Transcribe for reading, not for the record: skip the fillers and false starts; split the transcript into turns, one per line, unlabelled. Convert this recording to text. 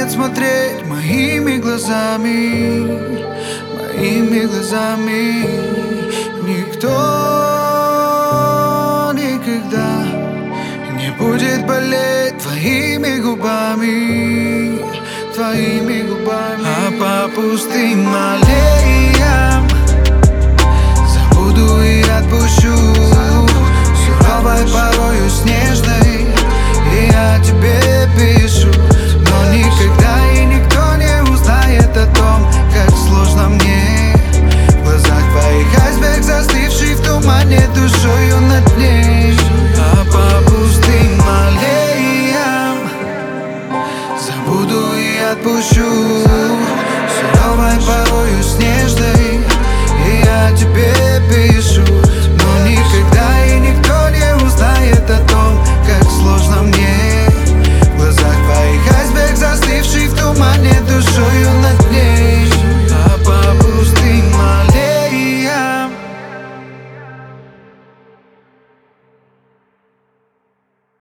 будет смотреть моими глазами, моими глазами. Никто никогда не будет болеть твоими губами, твоими губами. А по пустым аллеям забуду и отпущу, суровой, порою снежной, и я тебе пишу. Но никогда и никто не узнает о том, как сложно мне. В глазах твоих айсберг, застывший в тумане, душою на дне. А по пустым аллеям забуду и отпущу, суровой, порою